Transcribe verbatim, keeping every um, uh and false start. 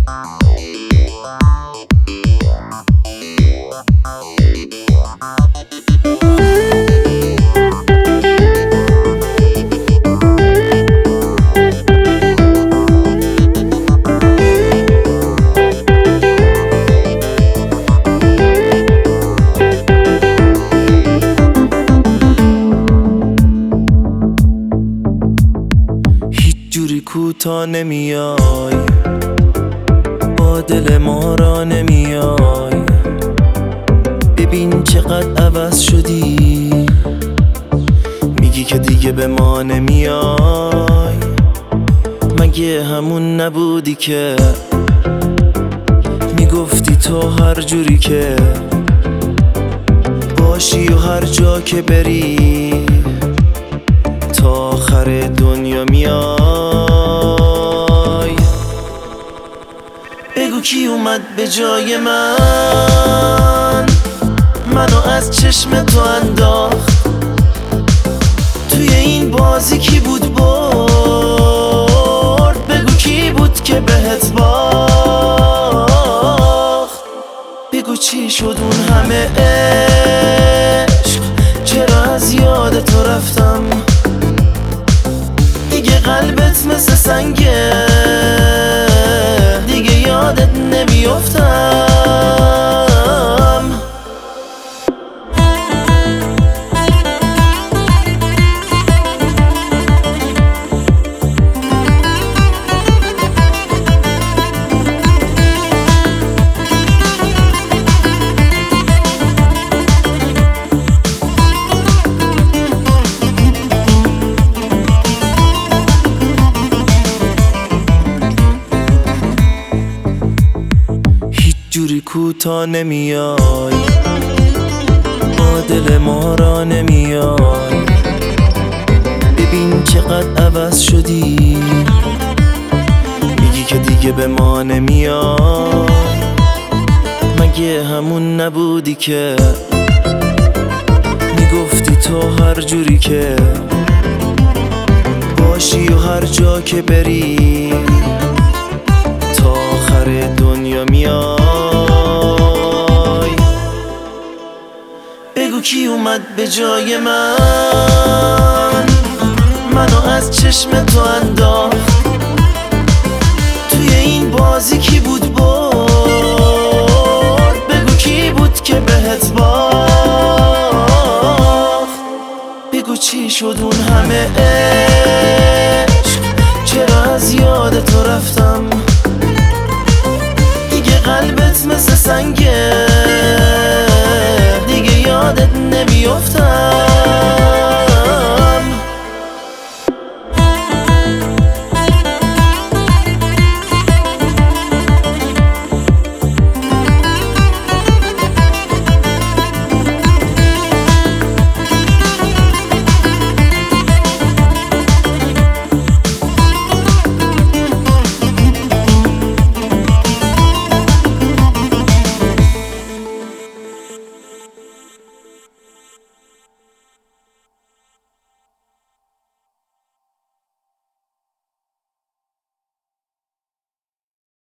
جوری کوتا نمیای، با دل ما را نمیای. ببین چقدر عوض شدی، میگی که دیگه به ما نمیای. مگه همون نبودی که میگفتی تو هر جوری که باشی و هر جا که بری تا آخر دنیا میای. بگو کی اومد به جای من، منو از چشم تو انداخت توی این بازی. کی بود برد؟ بگو کی بود که بهت باخت؟ بگو چی شد اون همه عشق، چرا از یاد تو رفتم؟ دیگه قلبت مثل سنگه، دیگه یادت نمیافتم. جوری کوتا نمیای، با دل ما را نمیای. ببین چقدر عوض شدی، میگی که دیگه به ما نمیای. مگه همون نبودی که میگفتی تو هر جوری که باشی و هر جا که بری تا آخر دنیا میای. بگو کی اومد به جای من، منو از چشم تو انداخت توی این بازی. کی بود برد؟ بگو کی بود که بهت باخت؟ بگو چی شد اون همه